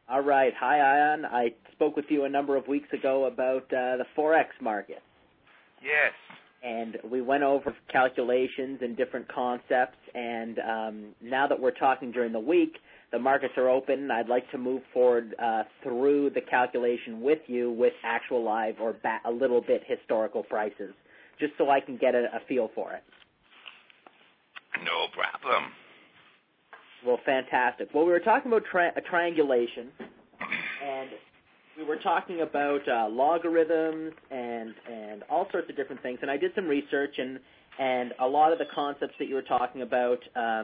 All right. Hi, Ion. I spoke with you a number of weeks ago about the Forex market. Yes. And we went over calculations and different concepts, and now that we're talking during the week, the markets are open. I'd like to move forward through the calculation with you with actual live or a little bit historical prices, just so I can get a feel for it. No problem. Well, fantastic. Well, we were talking about triangulation, and we were talking about logarithms and all sorts of different things. And I did some research, and a lot of the concepts that you were talking about,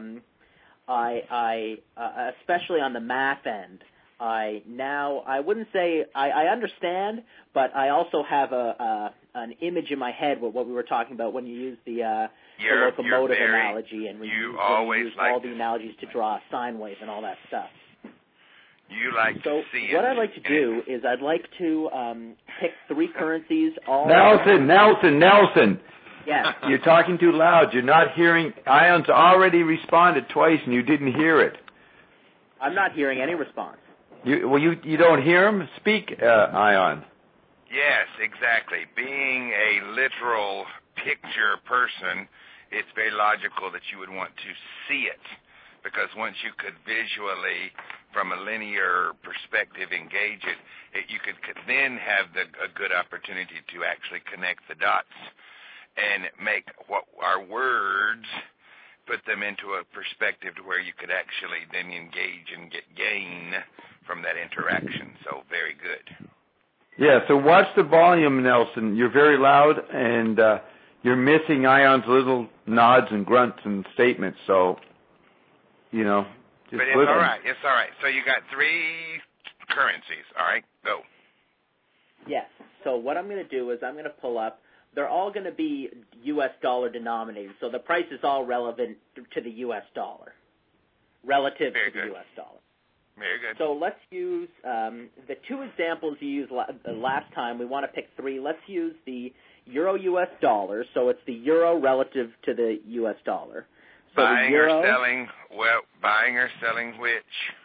I especially on the math end, I wouldn't say I understand, but I also have an image in my head with what we were talking about when you use the locomotive analogy, and when you use all the analogies to draw a sine wave and all that stuff. You like to see it. So what I'd like to do is I'd like to pick three currencies. Nelson. Yes. You're talking too loud. You're not hearing. Ion's already responded twice, and you didn't hear it. I'm not hearing any response. You don't hear him? Speak, Ion. Yes, exactly. Being a literal picture person, it's very logical that you would want to see it, because once you could visually, from a linear perspective, engage it, you could then have a good opportunity to actually connect the dots and make what our words, put them into a perspective to where you could actually then engage and get gain from that interaction. So very good. Yeah, so watch the volume, Nelson. You're very loud, and you're missing Ion's little nods and grunts and statements. So, just but it's listen. all right. It's all right. So you got three currencies. All right, go. Yes. So what I'm going to do is I'm going to pull up. They're all going to be U.S. dollar denominated, so the price is all relevant to the U.S. dollar, relative to the U.S. dollar. Very good. So let's use the two examples you used last time. We want to pick three. Let's use the Euro-U.S. dollar, so it's the euro relative to the U.S. dollar. So buying the euro, or selling, buying or selling which?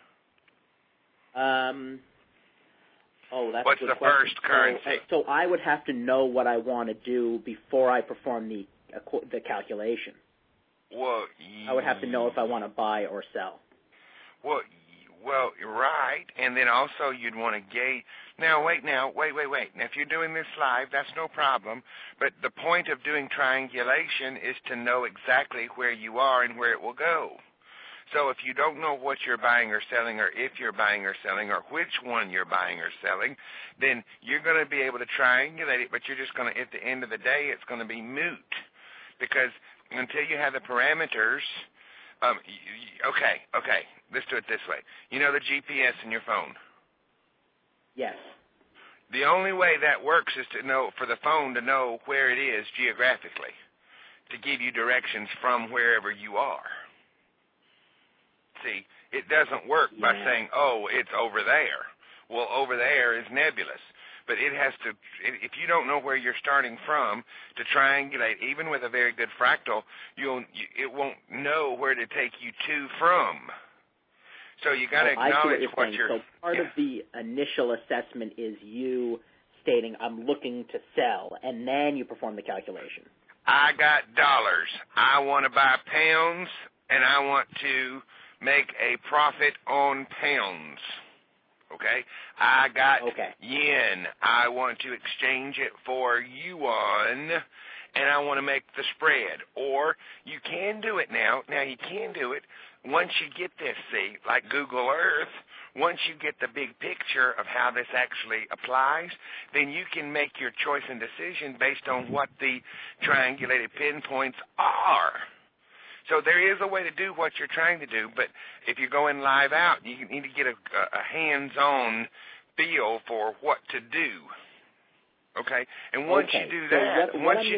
That's What's a good the question. first currency? So I would have to know what I want to do before I perform the calculation. Well, I would have to know if I want to buy or sell. Well, you're right, and then also you'd want to gauge. Now, wait. Now, if you're doing this live, that's no problem, but the point of doing triangulation is to know exactly where you are and where it will go. So if you don't know what you're buying or selling, or if you're buying or selling, or which one you're buying or selling, then you're going to be able to triangulate it, but you're just going to, at the end of the day, it's going to be moot, because until you have the parameters. Okay. Let's do it this way. You know the GPS in your phone? Yes. The only way that works is for the phone to know where it is geographically, to give you directions from wherever you are. See, it doesn't work by saying, it's over there. Well, over there is nebulous. But it has to, if you don't know where you're starting from to triangulate, even with a very good fractal, it won't know where to take you to from. So you got to acknowledge what you're. So part of the initial assessment is you stating, I'm looking to sell, and then you perform the calculation. I got dollars. I want to buy pounds, and I want to make a profit on pounds. Okay? I got yen. I want to exchange it for yuan, and I want to make the spread. Or you can do it now. Now, you can do it once you get this, like Google Earth, once you get the big picture of how this actually applies, then you can make your choice and decision based on what the triangulated pinpoints are. So there is a way to do what you're trying to do, but if you're going live out, you need to get a hands-on feel for what to do. Okay? And once you do that,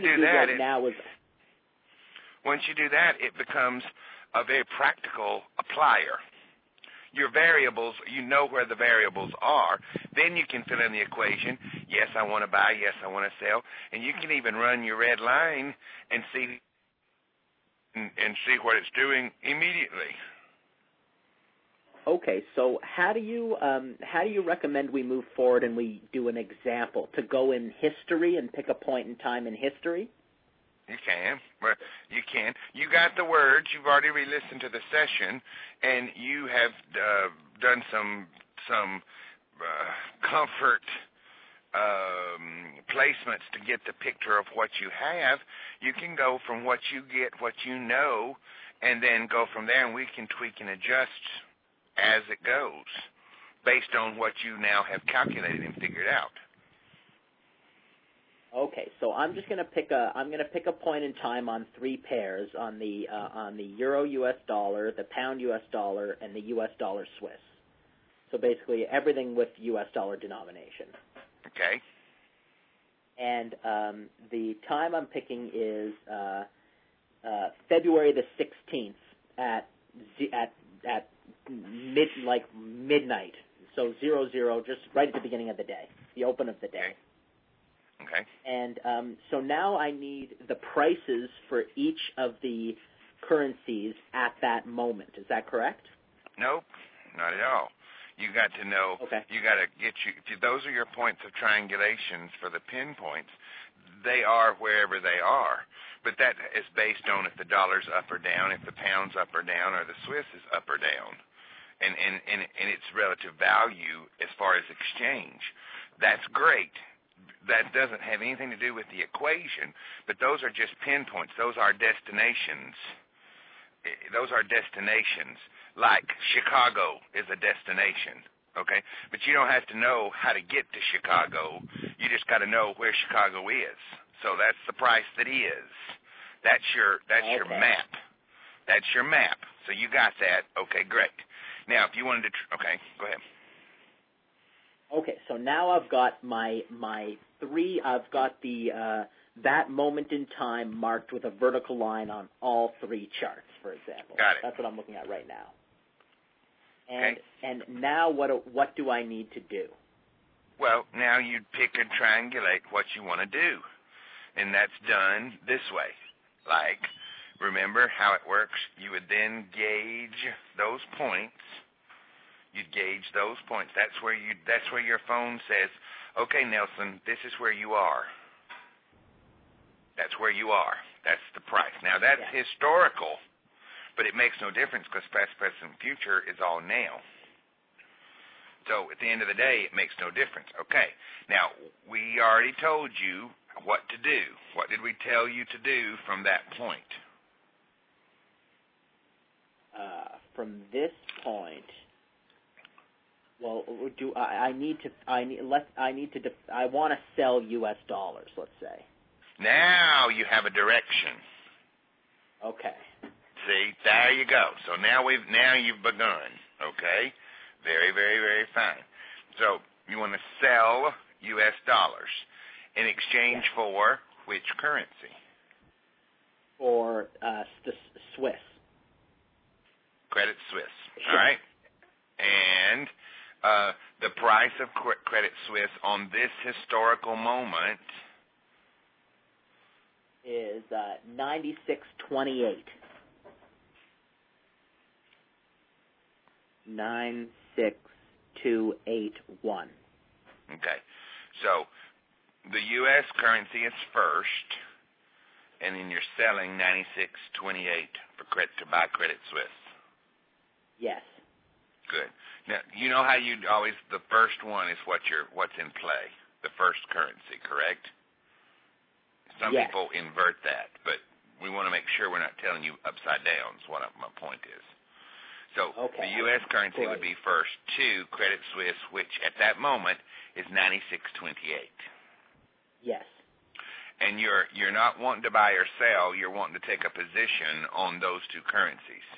it becomes a very practical applier. Your variables, you know where the variables are. Then you can fill in the equation. Yes, I want to buy. Yes, I want to sell. And you can even run your red line and see what it's doing immediately. Okay, so how do you recommend we move forward and we do an example to go in history and pick a point in time in history? You can. Well, you can. You got the words. You've already re-listened to the session, and you have done some comfort placements to get the picture of what you have. You can go from what you get, what you know, and then go from there, and we can tweak and adjust as it goes based on what you now have calculated and figured out. Okay, so I'm going to pick a point in time on three pairs, on the euro US dollar, the pound US dollar, and the US dollar Swiss. So basically everything with US dollar denomination. Okay. And the time I'm picking is February the 16th at midnight. So 00, just right at the beginning of the day, the open of the day. Okay. And so now I need the prices for each of the currencies at that moment. Is that correct? Nope, not at all. You got to know. Okay. You got to get if those are your points of triangulations for the pinpoints. They are wherever they are, but that is based on if the dollar's up or down, if the pound's up or down, or the Swiss is up or down, and its relative value as far as exchange. That's great. That doesn't have anything to do with the equation, but those are just pinpoints. Those are destinations. Those are destinations. Like Chicago is a destination, okay? But you don't have to know how to get to Chicago. You just got to know where Chicago is. So that's the price that is. That's your map. That's your map. So you got that. Okay, great. Now, if you wanted to, okay, go ahead. Okay, so now I've got my three. I've got the that moment in time marked with a vertical line on all three charts, for example. Got it. That's what I'm looking at right now. Okay. And now what do I need to do? Well, now you pick and triangulate what you want to do, and that's done this way. Like, remember how it works? You would then gauge those points. You'd gauge those points. That's where your phone says, "Okay, Nelson, this is where you are." That's where you are. That's the price. Now, that's historical, but it makes no difference because past, present, and future is all now. So at the end of the day, it makes no difference. Okay. Now, we already told you what to do. What did we tell you to do from that point? From this point, well, I want to sell U.S. dollars, let's say. Now you have a direction. Okay. See, there you go. So now you've begun. Okay, very, very, very fine. So you want to sell U.S. dollars in exchange for which currency? For the Swiss. Credit Suisse. Sure. All right. And the price of Credit Suisse on this historical moment is $96.28. 96281. Okay. So the U.S. currency is first, and then you're selling $96.28 to buy Credit Suisse. Yes. Good. Now you know how the first one is what's in play, the first currency, correct? Some people invert that, but we want to make sure we're not telling you upside down is what my point is. So the U.S. currency would be first to Credit Suisse, which at that moment is $96.28. Yes. And you're not wanting to buy or sell, you're wanting to take a position on those two currencies.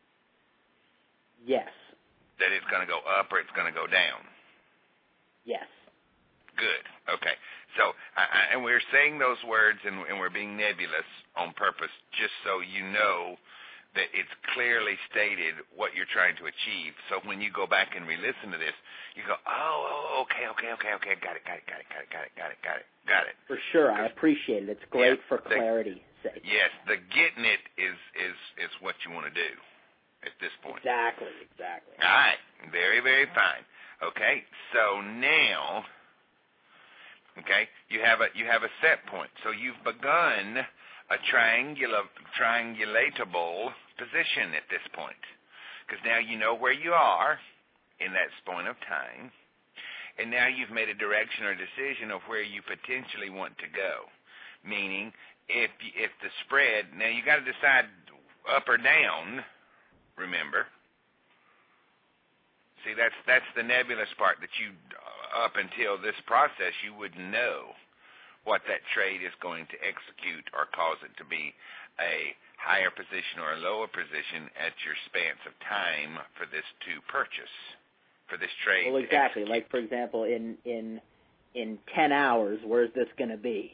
Yes. That it's going to go up or it's going to go down. Yes. Good. Okay. So, and we're saying those words and we're being nebulous on purpose just so you know that it's clearly stated what you're trying to achieve. So when you go back and re-listen to this, you go, okay, got it. For sure, I appreciate it. It's great for clarity's sake. Yes, the getting it is what you want to do. at this point. Exactly. All right. Very, very fine. Okay. So now, okay, you have a set point. So you've begun a triangulatable position at this point, because now you know where you are in that point of time, and now you've made a direction or decision of where you potentially want to go. Meaning, if the spread, now you got to decide up or down. Remember, see, that's the nebulous part that you, up until this process, you wouldn't know what that trade is going to execute or cause it to be a higher position or a lower position at your span of time for this to purchase, for this trade. Well, exactly. Like, for example, in 10 hours, where's this going to be?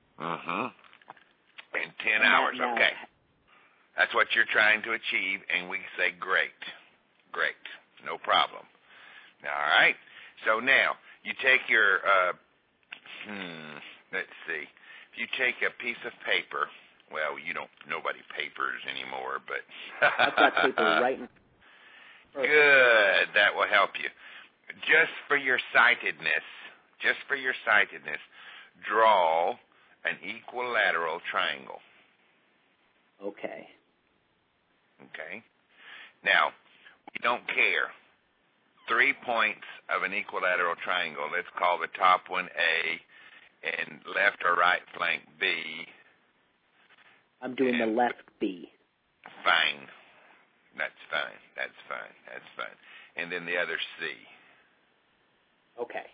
In 10 hours, okay. That's what you're trying to achieve, and we say great, no problem. All right. So now you take your, let's see. If you take a piece of paper, well, nobody papers anymore, but I've got paper right in. Good. That will help you. Just for your sightedness, draw an equilateral triangle. Okay. Now, we don't care. 3 points of an equilateral triangle. Let's call the top one A and left or right flank B. I'm doing the left B. Fine. That's fine. And then the other C. Okay.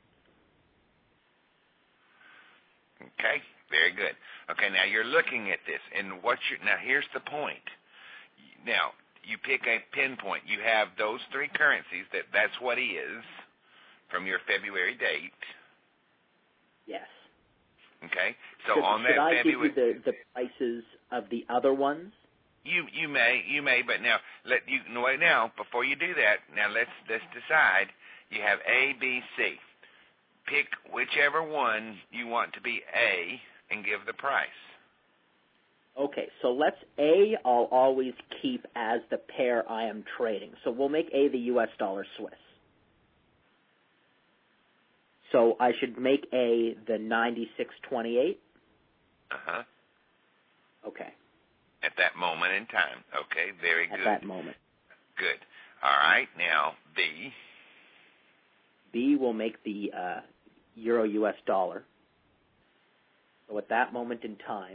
Okay, very good. Okay, now you're looking at this, and now here's the point. Now, you pick a pinpoint. You have those three currencies, that's what is from your February date. Yes. Okay, so should on that I February... give you the prices of the other ones? You may, but now, wait now, before you do that, now let's decide. You have A, B, C. Pick whichever one you want to be A and give the price. Okay, so A I'll always keep as the pair I am trading. So we'll make A the U.S. dollar Swiss. So I should make A the 96.28? Uh-huh. Okay. At that moment in time. Okay, very good. At that moment. Good. All right, now B. B will make the Euro-U.S. dollar. So at that moment in time,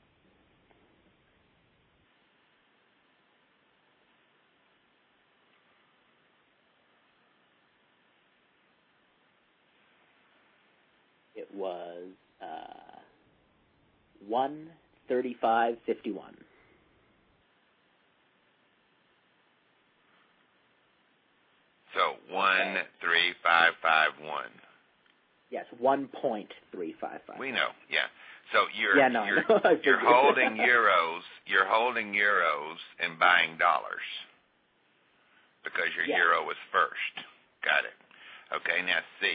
it was 135.51. So 13551. Yes, 1.355. We know, yeah. So you're holding euros. You're holding euros and buying dollars because your euro was first. Got it. Okay, now C.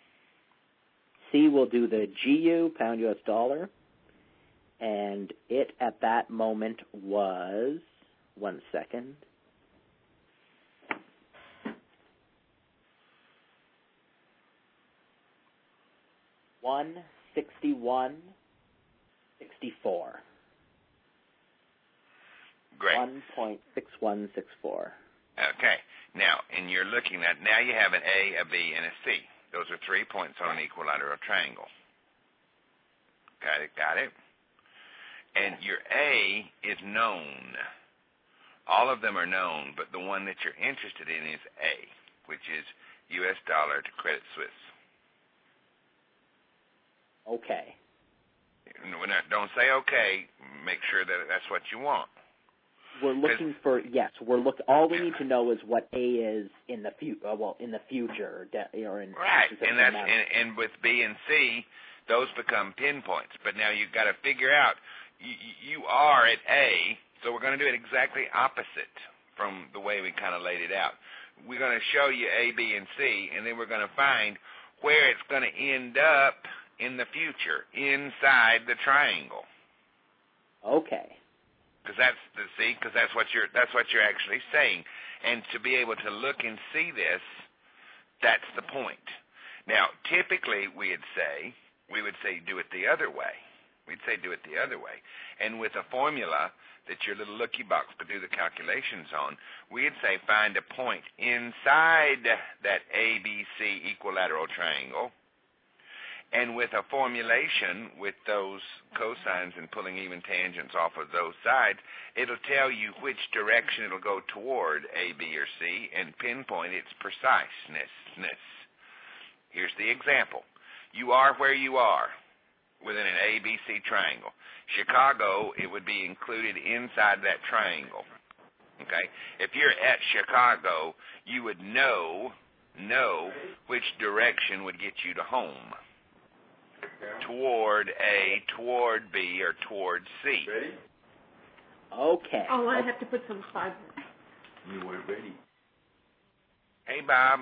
C will do the GU, pound U.S. dollar, and it at that moment was 1 second. $161.64. Great. 1.6164. Okay. Now, and you're looking at, now you have an A, a B, and a C. Those are 3 points on an equilateral triangle. Got it? And your A is known. All of them are known, but the one that you're interested in is A, which is U.S. dollar to Credit Suisse. Okay. Don't say okay. Make sure that that's what you want. We're looking for all we need to know is what A is in the future. Right, and with B and C, those become pinpoints. But now you've got to figure out you are at A, so we're going to do it exactly opposite from the way we kind of laid it out. We're going to show you A, B, and C, and then we're going to find where it's going to end up in the future, inside the triangle. Okay. Because that's what you're actually saying. And to be able to look and see this, that's the point. Now, typically we would say do it the other way. We'd say do it the other way. And with a formula that your little looky box could do the calculations on, we'd say find a point inside that ABC equilateral triangle. And with a formulation with those cosines and pulling even tangents off of those sides, it'll tell you which direction it'll go toward A, B, or C and pinpoint its preciseness. Here's the example. You are where you are within an ABC triangle. Chicago, it would be included inside that triangle. Okay? If you're at Chicago, you would know which direction would get you to home. Toward A, toward B, or toward C. Ready? Okay. Oh, I have to put some fiber. You weren't ready. Hey, Bob.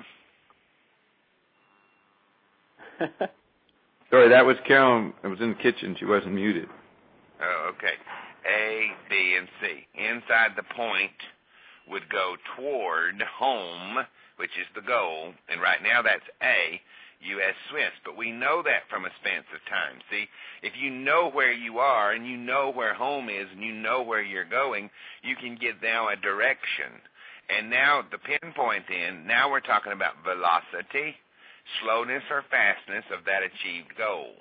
Sorry, that was Carol. I was in the kitchen. She wasn't muted. Oh, okay. A, B, and C. Inside the point would go toward home, which is the goal. And right now that's A, U.S. Swiss. But we know that from a span of time. See, if you know where you are and you know where home is and you know where you're going, you can get now a direction. And now the pinpoint now we're talking about velocity, slowness or fastness of that achieved goal.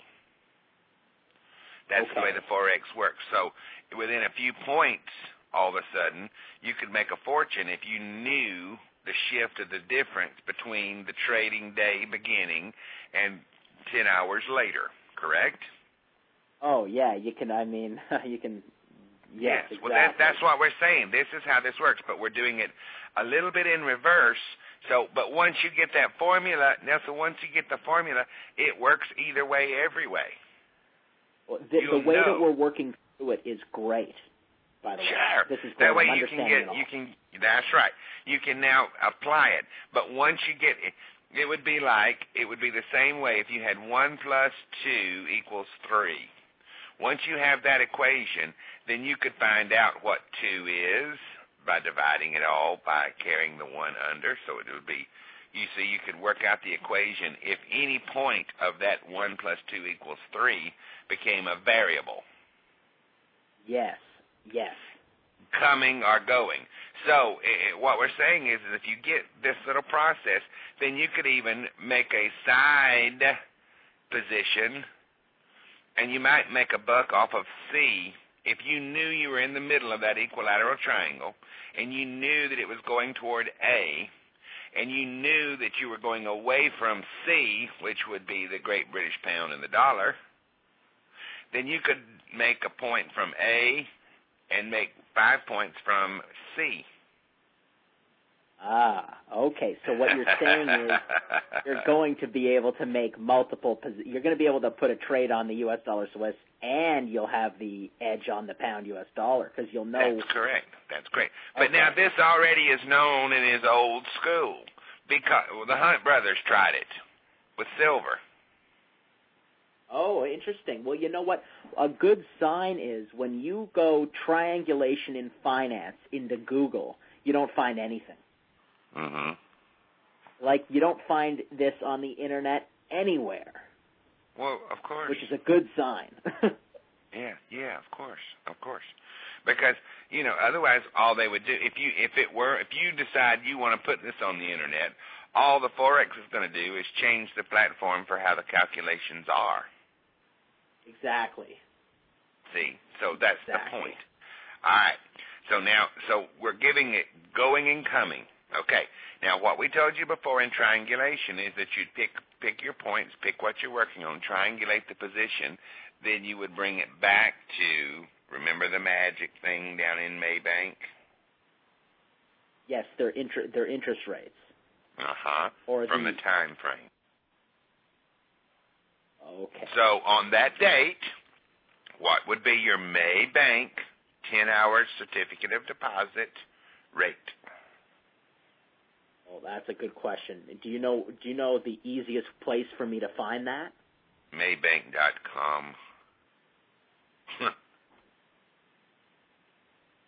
That's the way the Forex works. So within a few points, all of a sudden, you could make a fortune if you knew the shift of the difference between the trading day beginning and 10 hours later, correct? Oh, yeah, you can, you can, yes, exactly. Well, that's what we're saying. This is how this works, but we're doing it a little bit in reverse. So, but once you get that formula, once you get the formula, it works either way, every way. Well, the way that we're working through it is great, by the way. Sure. This is great. That way that's right. You can now apply it. But once you get it would be the same way if you had 1 plus 2 equals 3. Once you have that equation, then you could find out what 2 is by dividing it all by carrying the 1 under. So it would be, you see, you could work out the equation if any point of that 1 plus 2 equals 3 became a variable. Yes. Coming or going. So what we're saying is that if you get this little process, then you could even make a side position, and you might make a buck off of C if you knew you were in the middle of that equilateral triangle, and you knew that it was going toward A, and you knew that you were going away from C, which would be the Great British Pound and the dollar, then you could make a point from A and make 5 points from C. Ah, okay. So what you're saying is you're going to be able to make you're going to be able to put a trade on the U.S. dollar Swiss, and you'll have the edge on the pound U.S. dollar because you'll know. That's correct. But now this already is known and is old school because the Hunt brothers tried it with silver. Oh, interesting. Well, you know what? A good sign is when you go triangulation in finance into Google, you don't find anything. Mm-hmm. Like, you don't find this on the Internet anywhere. Well, of course. Which is a good sign. Yeah, of course. Because, otherwise all they would do, if you decide you want to put this on the Internet, all the Forex is going to do is change the platform for how the calculations are. Exactly. See, so that's the point. All right. So we're giving it going and coming. Okay. Now, what we told you before in triangulation is that you'd pick your points, pick what you're working on, triangulate the position, then you would bring it back to, remember the magic thing down in Maybank? Yes, their interest rates. Or from the time frame. Okay. So on that date, what would be your Maybank 10-hour certificate of deposit rate? Well, that's a good question. Do you know the easiest place for me to find that? Maybank.com.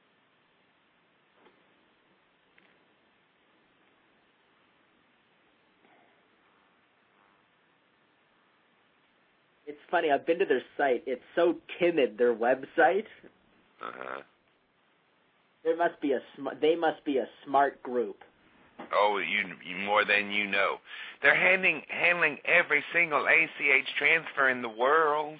It's funny. I've been to their site. It's so timid, their website. Uh-huh. They must be a smart group. Oh, you more than you know. They're handling every single ACH transfer in the world.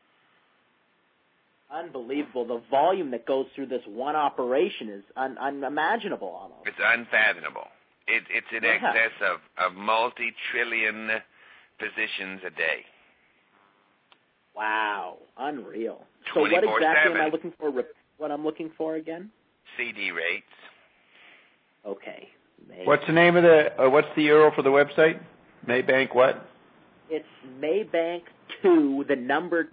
Unbelievable. The volume that goes through this one operation is unimaginable almost. It's unfathomable. It's in excess of multi-trillion positions a day. Wow. Unreal. So what exactly am I looking for? What I'm looking for again? CD rates. Okay. What's the name of what's the URL for the website? Maybank what? It's Maybank2, the number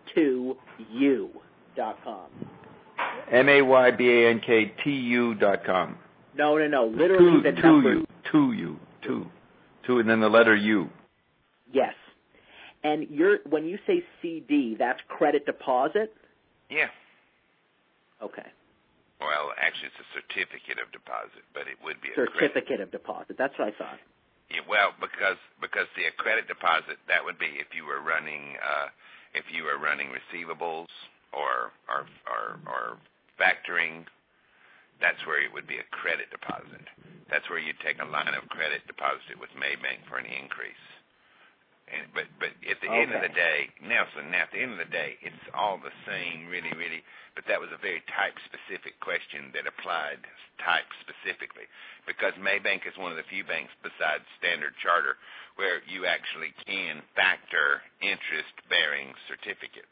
2u.com. MAYBANKTU.com. No. Literally the number 2U, and then the letter U. Yes. And when you say CD, that's credit deposit? Yeah. Okay. Well, actually, it's a certificate of deposit, but it would be a certificate of deposit. That's what I thought. Yeah, well, because the credit deposit, that would be if you were running receivables or factoring. That's where it would be a credit deposit. That's where you'd take a line of credit, deposit it with Maybank for an increase. But at the end of the day, Nelson, at the end of the day, it's all the same, really, really. But that was a very type-specific question that applied type-specifically, because Maybank is one of the few banks besides Standard Charter where you actually can factor interest-bearing certificates.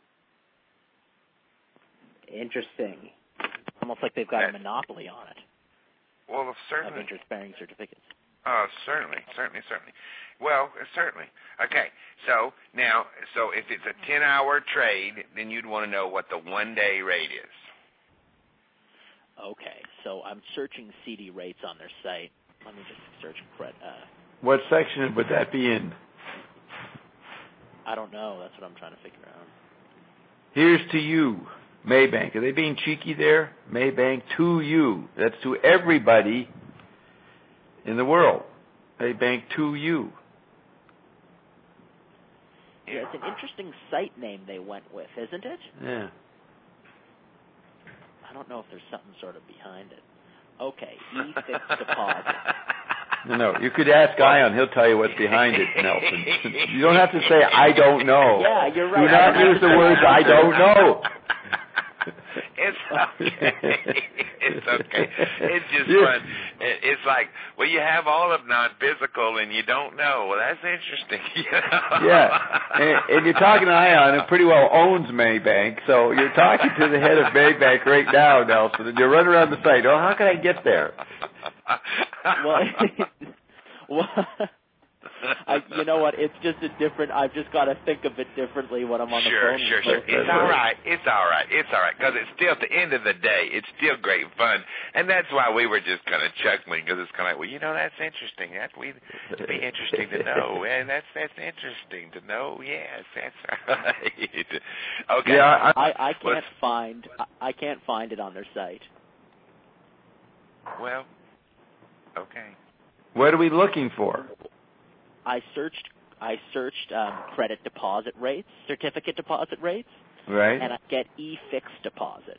Interesting. Almost like they've got a monopoly on it. Well, certainly. Of interest-bearing certificates. Certainly. Well, certainly. Okay, so if it's a 10-hour trade, then you'd want to know what the one-day rate is. Okay, so I'm searching CD rates on their site. Let me just search credit. What section would that be in? I don't know. That's what I'm trying to figure out. Here's to you, Maybank. Are they being cheeky there? Maybank to you. That's to everybody in the world. Maybank to you. Yeah, it's an interesting site name they went with, isn't it? Yeah. I don't know if there's something sort of behind it. Okay, e-fixed deposit. No, you could ask Ion. He'll tell you what's behind it, Nelson. You don't have to say, I don't know. Yeah, you're right. Do not use the words, I don't know. It's okay. It's okay. It's just fun. It's like, well, you have all of non-physical and you don't know. Well, that's interesting. Yeah. And you're talking to Ion, who pretty well owns Maybank, so you're talking to the head of Maybank right now, Nelson, and you're running around the site. Oh, how can I get there? You know what? It's just I've just got to think of it differently when I'm on the phone. Sure. It's all right. Because it's still, at the end of the day, it's still great fun. And that's why we were just kind of chuckling, because it's kind of like, well, that's interesting. It'd be interesting to know. And that's interesting to know. Yes, that's right. Okay. Yeah, I can't find it on their site. Well, okay. What are we looking for? I searched credit deposit rates, certificate deposit rates, right, and I get e-fixed deposit,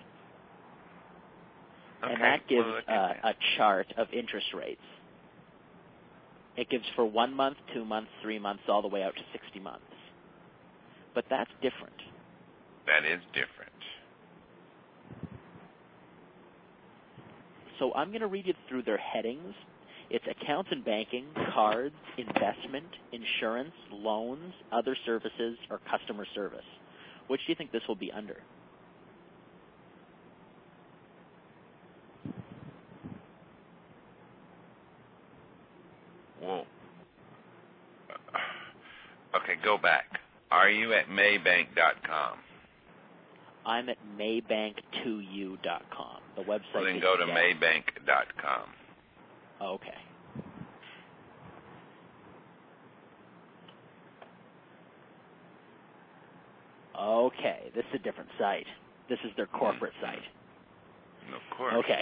okay. And that gives a chart of interest rates. It gives for 1 month, 2 months, 3 months, all the way out to 60 months. But that's different. That is different. So I'm going to read you through their headings. It's accounts and banking, cards, investment, insurance, loans, other services, or customer service. Which do you think this will be under? Whoa. Okay, go back. Are you at Maybank.com? I'm at Maybank2u.com. The website. Well, then go to Maybank.com. Okay. Okay, this is a different site. This is their corporate site. Of course. Okay.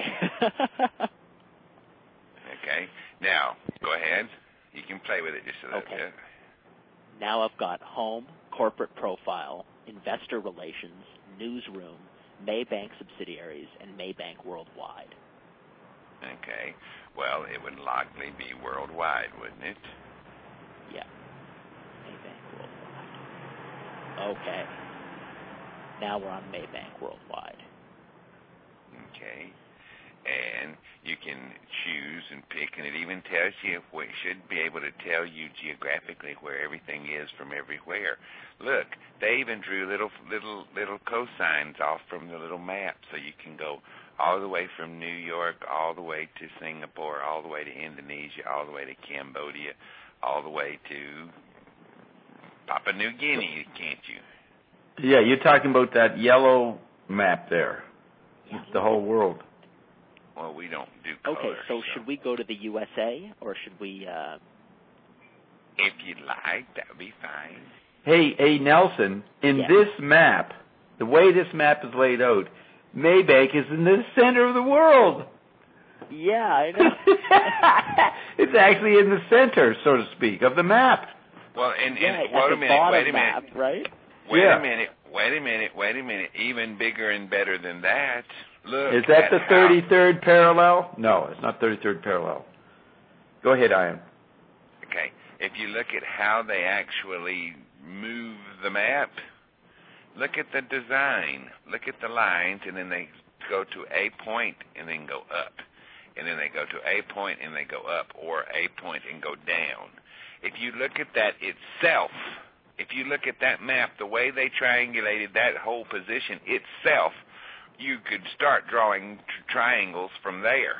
Okay. Now, go ahead. You can play with it just a little bit. Now I've got home, corporate profile, investor relations, newsroom, Maybank subsidiaries, and Maybank Worldwide. Okay. Well, it would likely be worldwide, wouldn't it? Yeah. Maybank Worldwide. Okay. Now we're on Maybank Worldwide. Okay. And you can choose and pick, and it even tells you, it should be able to tell you geographically where everything is from everywhere. Look, they even drew little cosigns off from the little map, so you can go all the way from New York, all the way to Singapore, all the way to Indonesia, all the way to Cambodia, all the way to Papua New Guinea, can't you? Yeah, you're talking about that yellow map there. Yeah. It's the whole world. Well, we don't do color. Okay, so should we go to the USA, or should we... If you'd like, that would be fine. Hey, Nelson, in this map, the way this map is laid out, Maybank is in the center of the world. Yeah, I know. It's actually in the center, so to speak, of the map. Well, and wait a minute. Map, right? Wait a minute. Even bigger and better than that. Look. Is that the 33rd parallel? No, it's not 33rd parallel. Go ahead, Ian. Okay. If you look at how they actually move the map, look at the design. Look at the lines, and then they go to a point and then go up. And then they go to a point and they go up, or a point and go down. If you look at that itself, if you look at that map, the way they triangulated that whole position itself, you could start drawing triangles from there.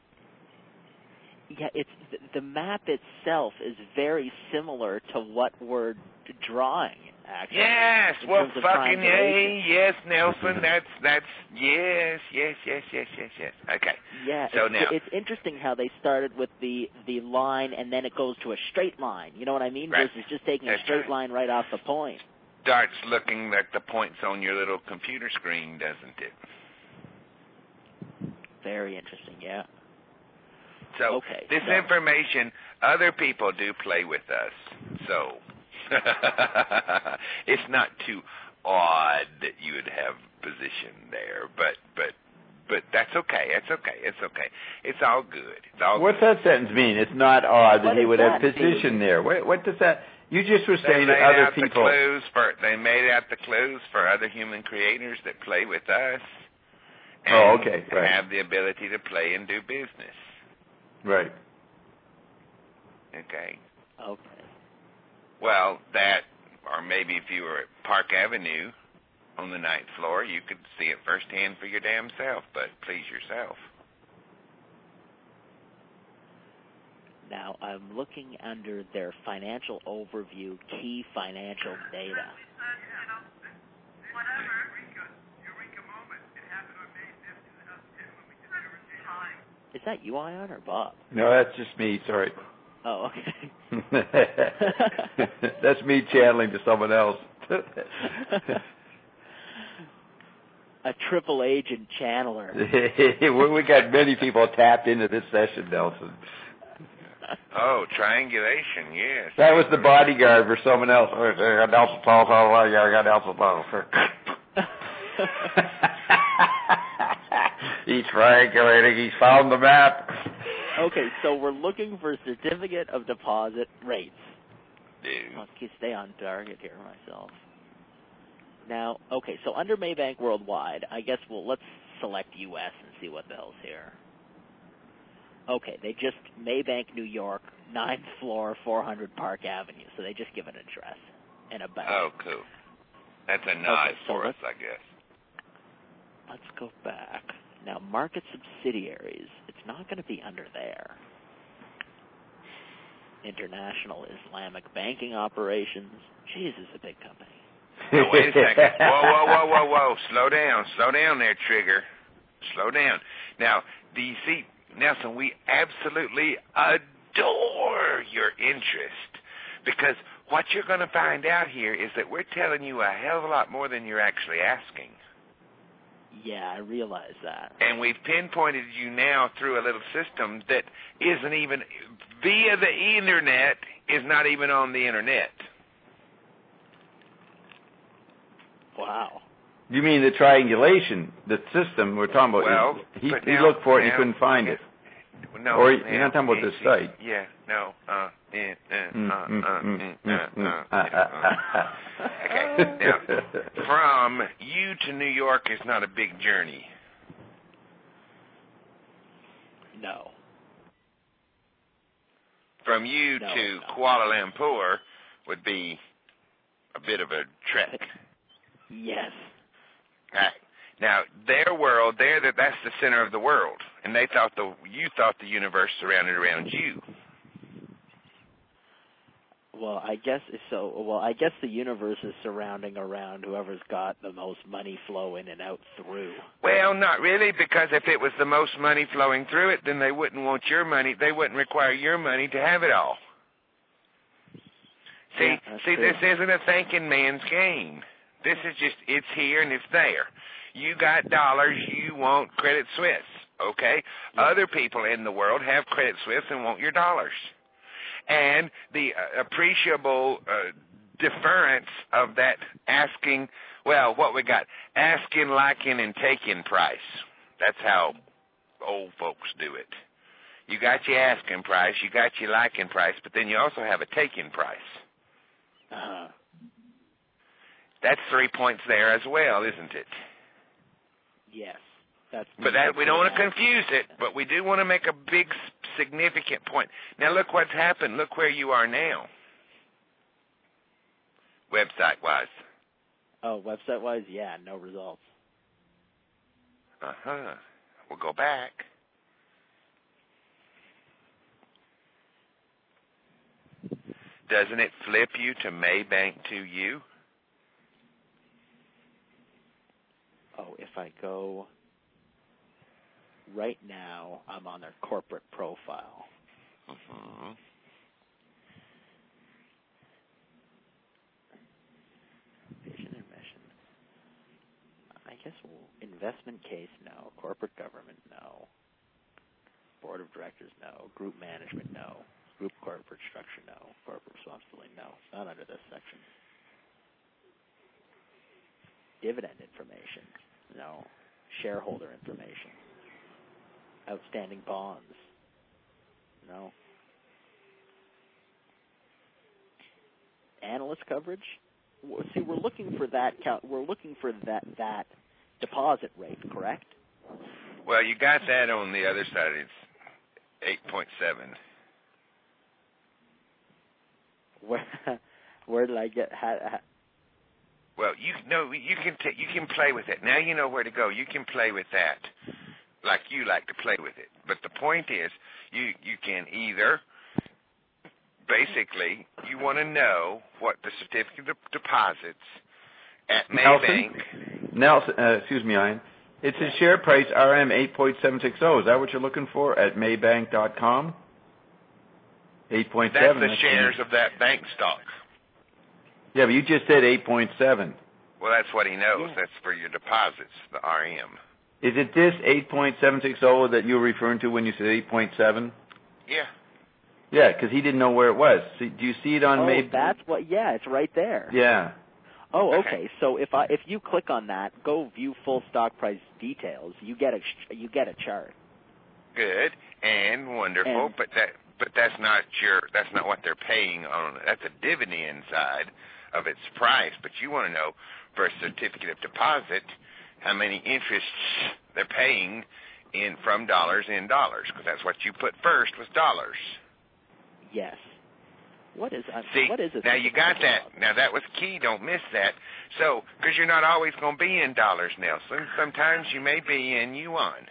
Yeah, it's the map itself is very similar to what we're drawing, actually. Yes, well, fucking yay, yes, Nelson, that's, yes. Okay. Yeah, so now, it's interesting how they started with the line and then it goes to a straight line. You know what I mean? Right. Versus just taking a straight line right off the point. Starts looking like the points on your little computer screen, doesn't it? Very interesting, yeah. So this information, other people do play with us. So it's not too odd that you would have position there, but that's okay. It's okay. It's all good. What's that sentence mean? It's not odd that he would have position there. What does that? You just were saying that other people. They made out the clues for other human creators that play with us. And right. Have the ability to play and do business. Right. Okay. Okay. Well, that, or maybe if you were at Park Avenue on the 9th floor, you could see it firsthand for your damn self, but please yourself. Now, I'm looking under their financial overview, key financial data. Is that you, Ion, or Bob? No, that's just me, sorry. Oh, okay. That's me channeling to someone else. A triple agent channeler. We got many people tapped into this session, Nelson. Oh, triangulation, yes. That was the bodyguard for someone else. I got Nelson Paul, I got Nelson Paul. He's triangulating. He's found the map. Okay, so we're looking for certificate of deposit rates. Dude. Let's stay on target here myself. Now, okay, so under Maybank Worldwide, I guess let's select U.S. and see what the hell's here. Okay, they just, Maybank, New York, 9th floor, 400 Park Avenue. So they just give an address and a bank. Oh, cool. That's a nod for us, I guess. Let's go back. Now, market subsidiaries, it's not going to be under there. International Islamic banking operations. Jeez, it's a big company. Now, wait a second. Whoa. Slow down there, Trigger. Slow down. Now, do you see, Nelson, we absolutely adore your interest, because what you're going to find out here is that we're telling you a hell of a lot more than you're actually asking. Yeah, I realize that. And we've pinpointed you now through a little system that isn't even, via the internet, is not even on the internet. Wow. You mean the triangulation, the system we're talking about? Well, he looked for it and he couldn't find it. No, or you're not talking about the site. Yeah, no. Okay, now, from you to New York is not a big journey. No. From you to Kuala Lumpur would be a bit of a trek. Yes. Right. Now, their world, that's the center of the world, and you thought the universe surrounded around you. Well, I guess so. Well, I guess the universe is surrounding around whoever's got the most money flow in and out through. Well, not really, because if it was the most money flowing through it, then they wouldn't want your money. They wouldn't require your money to have it all. See, this isn't a thinking man's game. This is just, it's here and it's there. You got dollars, you want Credit Suisse, okay? Other people in the world have Credit Suisse and want your dollars. And the appreciable deference of that asking, well, what we got, asking, liking, and taking price. That's how old folks do it. You got your asking price, you got your liking price, but then you also have a taking price. Uh-huh. That's 3 points there as well, isn't it? Yes. But we don't want to confuse it, but we do want to make a big, significant point. Now, look what's happened. Look where you are now, website-wise. Oh, website-wise? Yeah, no results. Uh-huh. We'll go back. Doesn't it flip you to Maybank to you? Oh, if I go right now, I'm on their corporate profile. Mm-hmm. Vision and mission. I guess investment case, no. Corporate government, no. Board of directors, no. Group management, no. Group corporate structure, no. Corporate responsibility, no. It's not under this section. Dividend information, no. Shareholder information. Outstanding bonds, no. Analyst coverage. See, we're looking for that. We're looking for that deposit rate, correct? Well, you got that on the other side. It's 8.7. Where did I get? Well, you can play with it. Now you know where to go. You can play with that, like you like to play with it. But the point is, you can either, basically, you want to know what the certificate of deposits at Maybank. Nelson, excuse me, Ian. It's a share price RM 8.760. Is that what you're looking for at Maybank.com? 8.7. That's the shares of that bank stock. Yeah, but you just said 8.7. Well, that's what he knows. Yeah. That's for your deposits, the RM. Is it this 8.760 that you were referring to when you said 8.7? Yeah. Yeah, because he didn't know where it was. Do you see it on Maybank? Oh, that's what. Yeah, it's right there. Yeah. Oh, okay. So if you click on that, go view full stock price details. You get a chart. Good and wonderful, but that's not what they're paying on. That's a dividend side of its price. But you want to know for a certificate of deposit how many interests they're paying from dollars in dollars, because that's what you put first was dollars. Yes. What is it? Now you got that. Now that was key. Don't miss that. So, because you're not always going to be in dollars, Nelson. Sometimes you may be in yuan.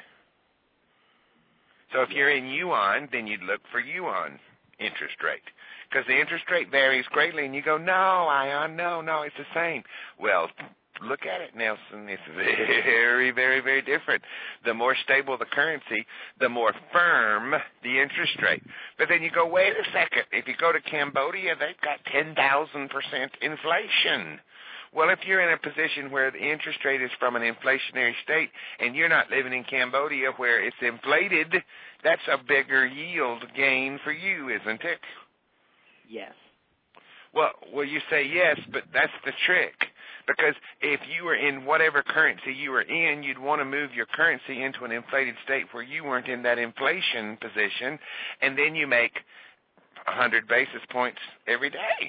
So if you're in yuan, then you'd look for yuan interest rate. Because the interest rate varies greatly, and you go, no, Ion, no, it's the same. Well, look at it, Nelson. It's very, very, very different. The more stable the currency, the more firm the interest rate. But then you go, wait a second. If you go to Cambodia, they've got 10,000% inflation. Well, if you're in a position where the interest rate is from an inflationary state and you're not living in Cambodia where it's inflated, that's a bigger yield gain for you, isn't it? Yes. Well, you say yes, but that's the trick. Because if you were in whatever currency you were in, you'd want to move your currency into an inflated state where you weren't in that inflation position, and then you make 100 basis points every day.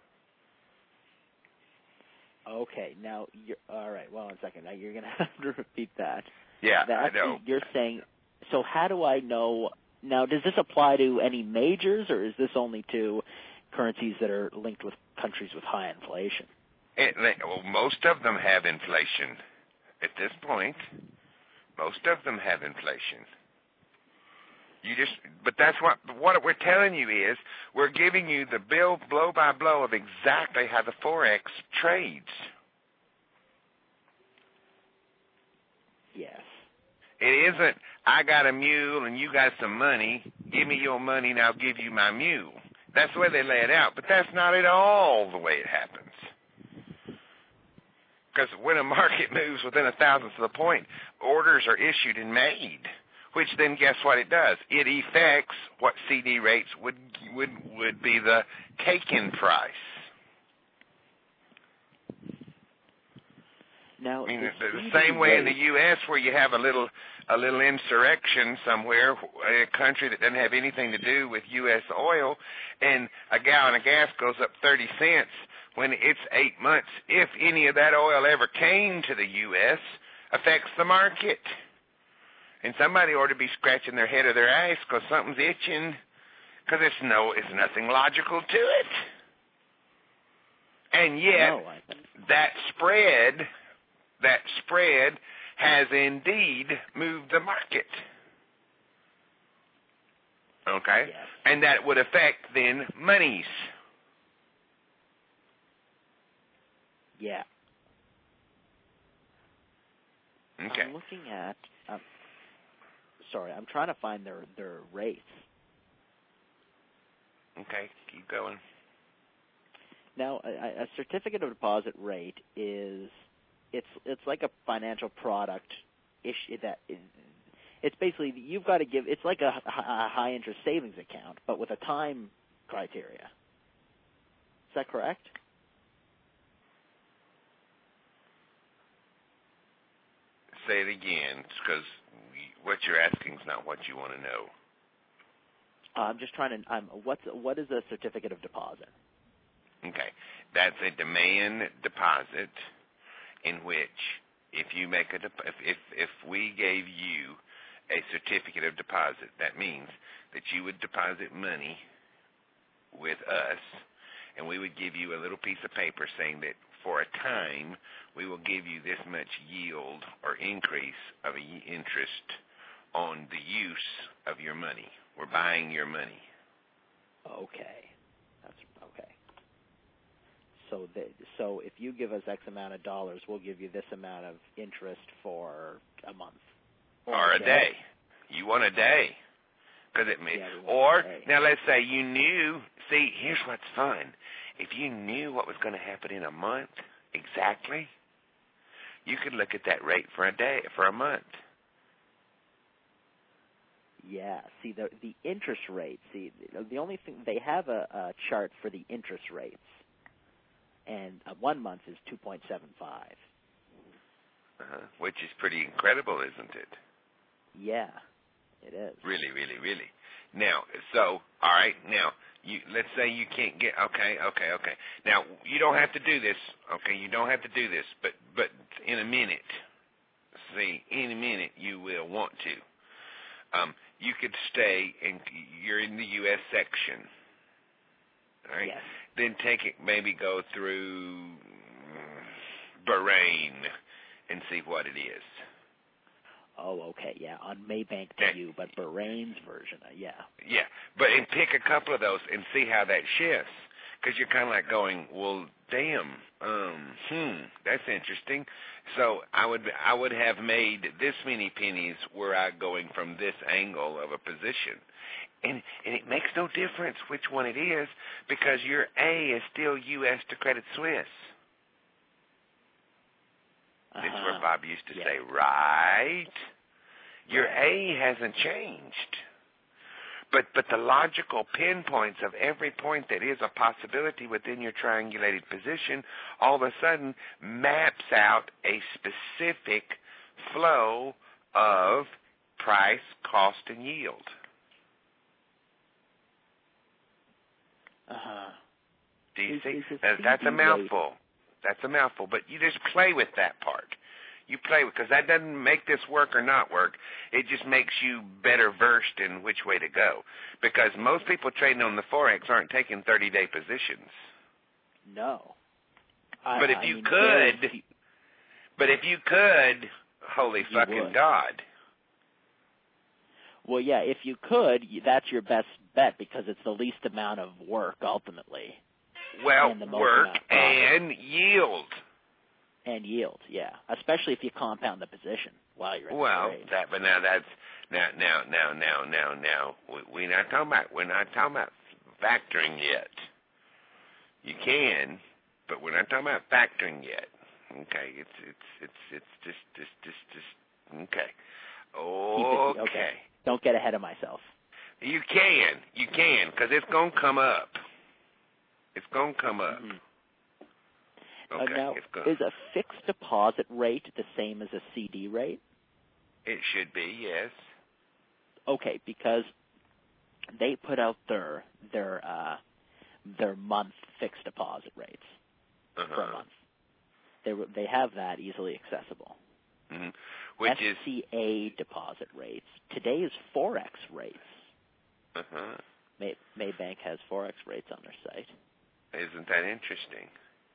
Okay, now, all right, well, 1 second. Now you're going to have to repeat that. Yeah, I know. You're saying, so how do I know, now does this apply to any majors, or is this only to currencies that are linked with countries with high inflation? Well, most of them have inflation at this point. Most of them have inflation. But that's what we're telling you is we're giving you the bill blow by blow of exactly how the Forex trades. Yes. It isn't, I got a mule and you got some money, give me your money and I'll give you my mule. That's the way they lay it out, but that's not at all the way it happens. Because when a market moves within a thousandth of the point, orders are issued and made. Which then, guess what it does? It affects what CD rates would be the take-in price. Now, the same way in the U.S. where you have a little insurrection somewhere, a country that doesn't have anything to do with U.S. oil, and a gallon of gas goes up 30 cents when it's 8 months. If any of that oil ever came to the U.S., affects the market. And somebody ought to be scratching their head or their ass because something's itching, because it's nothing logical to it. And yet, that spread has indeed moved the market. Okay? Yes. And that would affect then monies. Yeah. Okay. I'm looking at... sorry, I'm trying to find their rates. Okay, keep going. Now, a certificate of deposit rate is it's like a financial product issue that it's basically you've got to give. It's like a high interest savings account, but with a time criteria. Is that correct? Say it again, because what you're asking is not what you want to know. I'm just trying to. What is a certificate of deposit? Okay, that's a demand deposit in which if you make if we gave you a certificate of deposit, that means that you would deposit money with us, and we would give you a little piece of paper saying that for a time we will give you this much yield or increase of interest on the use of your money. We're buying your money. Okay. That's okay. So if you give us X amount of dollars, we'll give you this amount of interest for a month. Or a day. You want a day. Cause it may, or, now let's say you knew, see, here's what's fun. If you knew what was going to happen in a month exactly, you could look at that rate for a day, for a month. Yeah. See, the interest rate. See, the only thing they have a chart for the interest rates, and 1 month is 2.75. Which is pretty incredible, isn't it? Yeah, it is. Really, really, really. Now, so all right. Now, let's say you can't get. Okay. Now, you don't have to do this. Okay, you don't have to do this. But in a minute, see, in a minute you will want to. You could stay, and you're in the U.S. section. All right. Yes. Then maybe go through Bahrain and see what it is. Oh, okay, yeah, on Maybank to you, but Bahrain's version, yeah. Yeah, but and pick a couple of those and see how that shifts, because you're kind of like going, well, damn, that's interesting. So I would have made this many pennies were I going from this angle of a position. And it makes no difference which one it is, because your A is still U.S. to Credit Suisse. This is where Bob used to say, right? Your A hasn't changed. But the logical pinpoints of every point that is a possibility within your triangulated position all of a sudden maps out a specific flow of price, cost, and yield. Do you see? That's a mouthful. That's a mouthful. But you just play with that part. You play with, because that doesn't make this work or not work. It just makes you better versed in which way to go. Because most people trading on the Forex aren't taking 30-day positions. No. But if you could, holy fucking God. Well, yeah, if you could, that's your best bet because it's the least amount of work ultimately. Well, work and yield. And yield, yeah. Especially if you compound the position while you're in the trade. But now that's now. We're not talking about factoring yet. You can, but we're not talking about factoring yet. Okay, it's just okay. Okay. Don't get ahead of myself. You can, because it's gonna come up. It's gonna come up. Mm-hmm. Okay, now, is a fixed deposit rate the same as a CD rate? It should be, yes. Okay, because they put out their month fixed deposit rates for a month. They have that easily accessible. Mm-hmm. Which SCA deposit rates. Today's Forex rates. Maybank has Forex rates on their site. Isn't that interesting?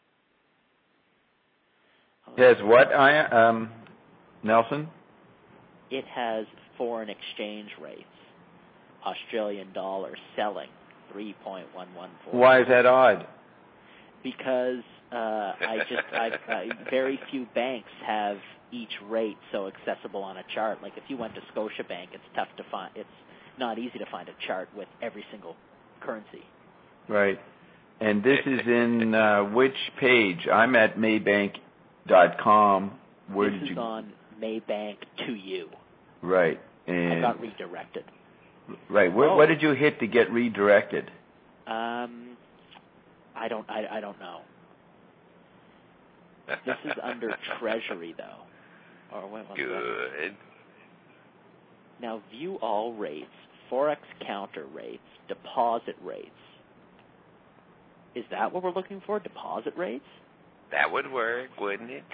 Yes, what, Nelson? It has foreign exchange rates. Australian dollar selling 3.114. Why is that odd? Because very few banks have each rate so accessible on a chart. Like if you went to Scotiabank, it's tough to find. It's not easy to find a chart with every single currency. Right. And this is in which page? I'm at Maybank.com. This is on Maybank to you. Right. And I got redirected. Right. What did you hit to get redirected? I don't know. This is under Treasury though. Good. Now view all rates, Forex counter rates, deposit rates. Is that what we're looking for? Deposit rates? That would work, wouldn't it?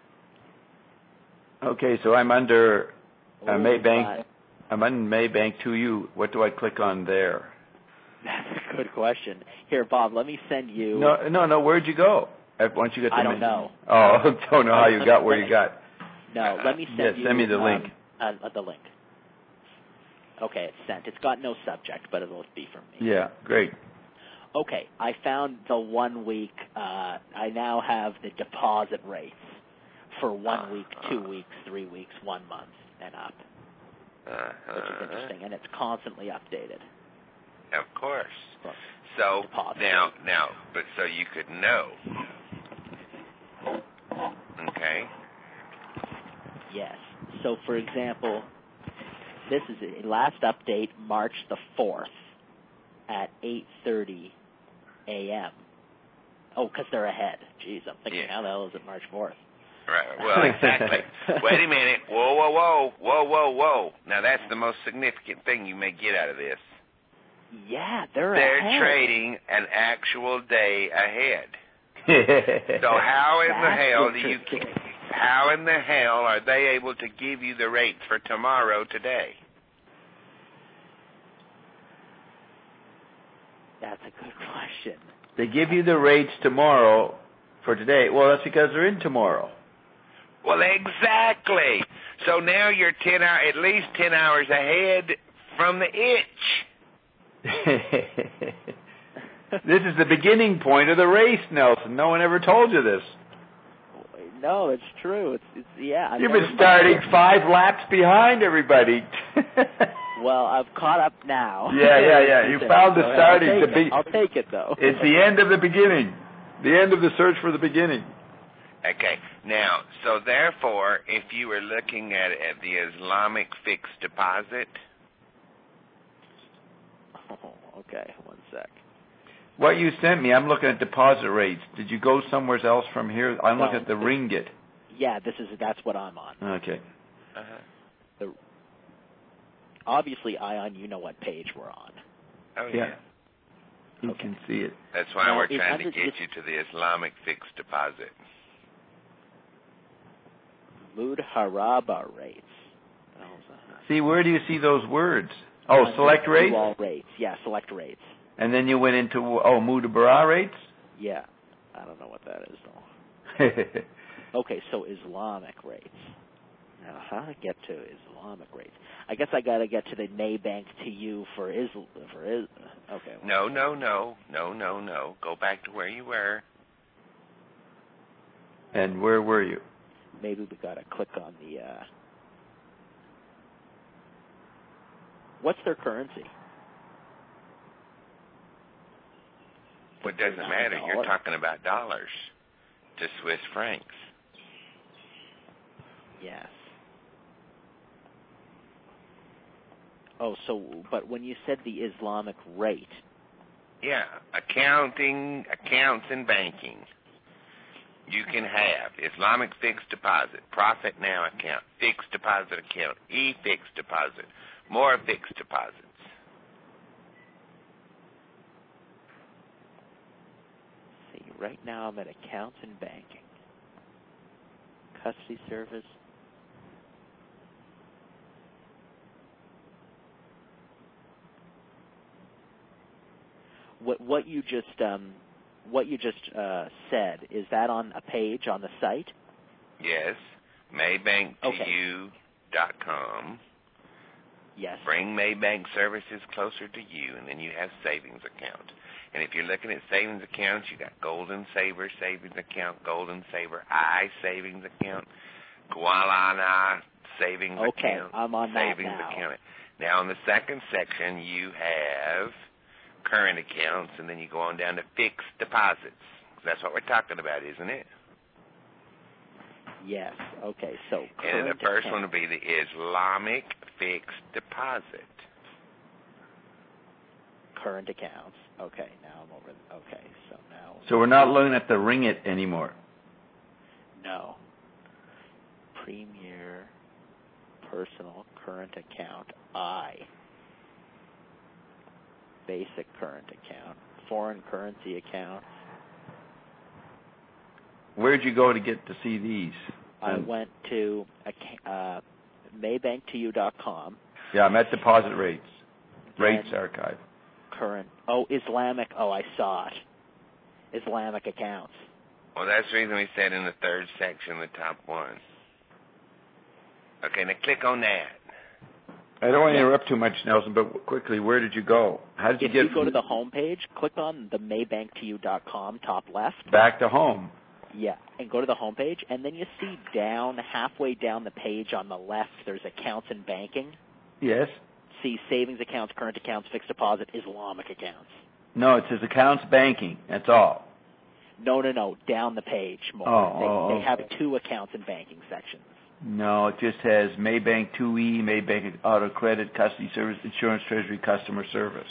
Okay, so I'm under Maybank. I'm on Maybank to you. What do I click on there? That's a good question. Here, Bob, let me send you. No. Where'd you go? Once you get the I don't know. Oh, don't know how you got where you got. No, let me send you. Send me the link. The link. Okay, it's sent. It's got no subject, but it'll be from me. Yeah, great. Okay, I found the 1 week. I now have the deposit rates for 1 week, 2 weeks, 3 weeks, 1 month, and up, which is interesting, and it's constantly updated. Of course. So now, but so you could know. Okay. Yes. So, for example, this is a last update, March the 4th at 8:30 a.m. Oh, because they're ahead. Jeez, I'm thinking, how the hell is it March 4th? Right. Well, exactly. Wait a minute. Whoa. Now, that's the most significant thing you may get out of this. Yeah, they're ahead. Trading an actual day ahead. So how in the hell are they able to give you the rates for tomorrow today? That's a good question. They give you the rates tomorrow for today. Well, that's because they're in tomorrow. Well, exactly. So now you're at least 10 hours ahead from the itch. This is the beginning point of the race, Nelson. No one ever told you this. No, it's true. It's yeah. You've been starting 5 laps behind everybody. Well, I've caught up now. Yeah. You found the starting. I'll take it, though. It's the end of the beginning. The end of the search for the beginning. Okay. Now, so therefore, if you were looking at the Islamic fixed deposit, Okay, one sec. What you sent me, I'm looking at deposit rates. Did you go somewhere else from here? I'm looking at the ringgit. Yeah, that's what I'm on. Okay. Obviously, Ion, you know what page we're on. Oh, yeah. You can see it. That's why we're trying to get you to the Islamic fixed deposit. Mudharaba rates. See, where do you see those words? Oh, select rates? All rates. Yeah, select rates. And then you went into, Mudabara rates? Yeah. I don't know what that is, though. Okay, so Islamic rates. Now, how do I get to Islamic rates? I guess I got to get to the Maybank to you for okay. No. Go back to where you were. And where were you? Maybe we got to click on the... What's their currency? Well, it doesn't matter. You're talking about dollars to Swiss francs. Yes. Oh, but when you said the Islamic rate... Yeah, accounts and banking. You can have Islamic fixed deposit, profit now account, fixed deposit account, e-fixed deposit, more fixed deposits. See, right now I'm at accounts and banking. Custody service. What you just said, is that on a page on the site? Yes, MaybankToYou.com. Yes. Bring Maybank services closer to you, and then you have savings account. And if you're looking at savings accounts, you got Golden Saver savings account, Golden Saver savings account, Gualana savings account. Okay, I'm on that savings now. Account. Now, in the second section, you have current accounts, and then you go on down to fixed deposits. That's what we're talking about, isn't it? Yes. Okay, so and the first one will be the Islamic fixed deposit. Current accounts. Okay, now I'm over. Okay, so now. So we're not looking at the ringgit anymore. No. Premier personal current account basic current account, foreign currency account. Where'd you go to get to see these? I went to MaybankToYou.com. Yeah, I'm at deposit rates. Rates archive. Current. Oh, Islamic. Oh, I saw it. Islamic accounts. Well, that's the reason we said in the third section, the top one. Okay, now click on that. I don't want to interrupt too much, Nelson, but quickly, where did you go? How did you get? If you go to the home page, click on the MaybankToYou.com top left. Back to home. Yeah, and go to the home page, and then you see halfway down the page on the left, there's accounts and banking. Yes. See savings accounts, current accounts, fixed deposit, Islamic accounts. No, it says accounts banking. That's all. No, down the page more. They have two accounts and banking sections. No, it just has Maybank 2E, Maybank Auto Credit, Custody Service, Insurance Treasury, Customer Service.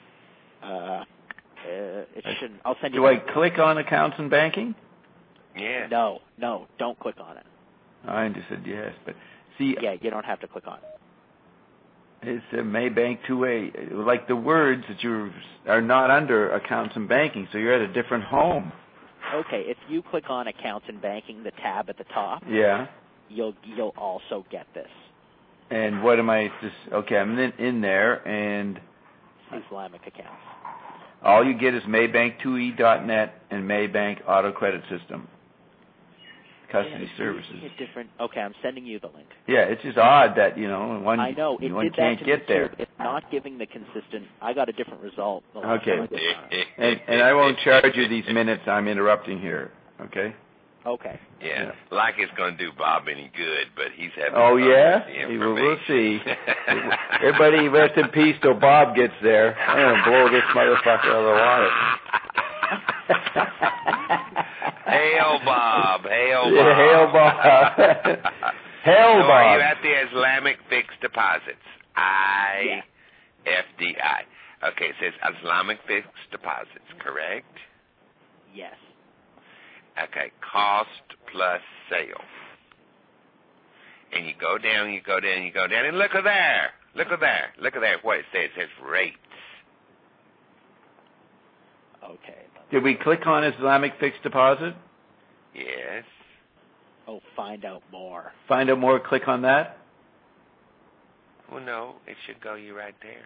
It shouldn't. I'll send you. Do I click on accounts and banking? Yeah. No, don't click on it. I just said yes, but see. Yeah, you don't have to click on it. It's a Maybank 2A. Like the words that you are not under accounts and banking, so you're at a different home. Okay, if you click on accounts and banking, the tab at the top. Yeah. You'll also get this. And what am I just? Okay, I'm in there, and Islamic accounts. All you get is Maybank2E.net and Maybank Auto Credit System. Custody services. Different. Okay, I'm sending you the link. Yeah, it's just odd that one can't get there. It's not giving the consistent. I got a different result. Okay, and I won't charge you these minutes I'm interrupting here. Okay. Okay. Yeah, like it's going to do Bob any good, but he's having. Oh yeah, we'll see. Everybody rest in peace till Bob gets there. I'm going to blow this motherfucker out of the water. Hail Bob! Hail Bob! Yeah, hail Bob! Hail So Bob! are you at the Islamic fixed deposits? IFDI. Okay, it says Islamic fixed deposits, correct? Yes. Okay, cost plus sale. And you go down, you go down, you go down, and look at there. Look at there. Look at there what it says. It says rates. Okay. Did we click on Islamic fixed deposit? Yes. Oh, find out more. Find out more, click on that? Well, no, it should go you right there.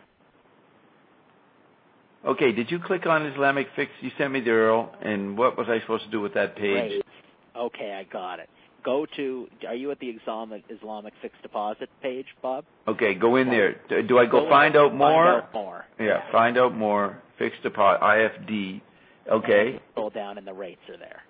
Okay, did you click on Islamic fixed? You sent me the URL, and what was I supposed to do with that page? Rates. Okay, I got it. Go to, are you at the Islamic fixed deposit page, Bob? Okay, go in there. Do I go find out more? Find out more. Yeah, find out more, fixed deposit, IFD. Okay. Scroll down and the rates are there.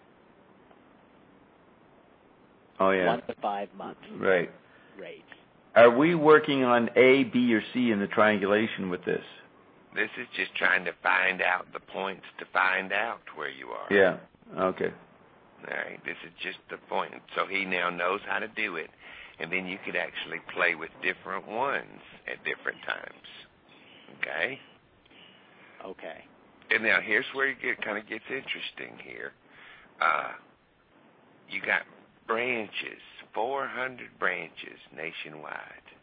Oh, yeah. 1 to 5 months. Right. Rates. Are we working on A, B, or C in the triangulation with this? This is just trying to find out the points to find out where you are. Yeah, okay. All right, this is just the point. So he now knows how to do it, and then you could actually play with different ones at different times. Okay? Okay. And now here's where it kind of gets interesting here. You got branches, 400 branches nationwide.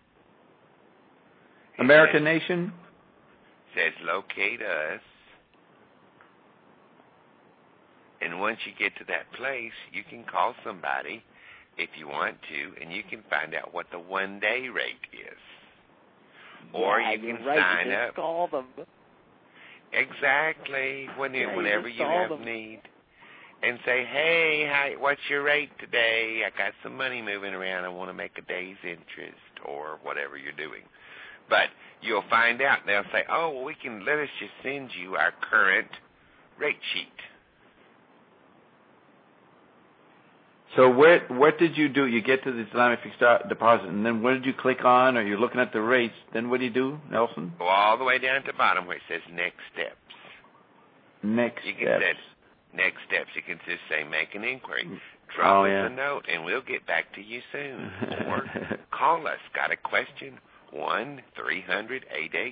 American Nation? Says locate us. And once you get to that place, you can call somebody if you want to, and you can find out what the one-day rate is. Or you can sign up. Call them. Exactly. Whenever you have need. And say, hey, what's your rate today? I got some money moving around. I want to make a day's interest or whatever you're doing. But you'll find out. They'll say, oh, well, let us just send you our current rate sheet. So what did you do? You get to the Islamic fixed deposit, and then what did you click on? Or you're looking at the rates. Then what do you do, Nelson? Go all the way down at the bottom where it says next steps. Next steps. Next steps. You can just say make an inquiry. Drop us yeah. a note, and we'll get back to you soon. Or call us. Got a question? 1-300-886-6688.